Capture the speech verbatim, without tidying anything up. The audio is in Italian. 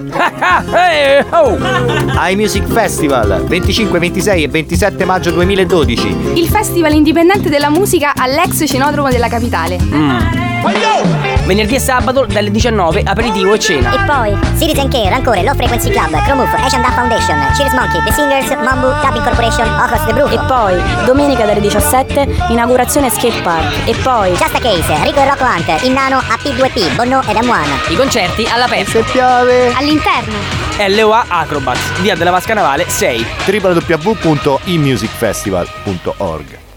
Hey, oh. iMusic Festival venticinque, ventisei e ventisette maggio duemiladodici. Il festival indipendente della musica all'ex Cenodromo della capitale. Mm. Venerdì e sabato dalle diciannove, aperitivo e cena. E poi Citizen K, Rancore, Low Frequency Club, Chromoof, Asian Duff Foundation, Cheers Monkey, The Singers, Mambu, Dubbing Corporation, Ocos The Bruco. E poi domenica dalle diciassette inaugurazione skate park. E poi Just a Case, Rico e Rocco Hunt, Innano, A P due P, Bonno ed M uno. I concerti all'aperto. Se piove All'interno L O A Acrobats, via della Vasca Navale sei. w w w punto i music festival punto org.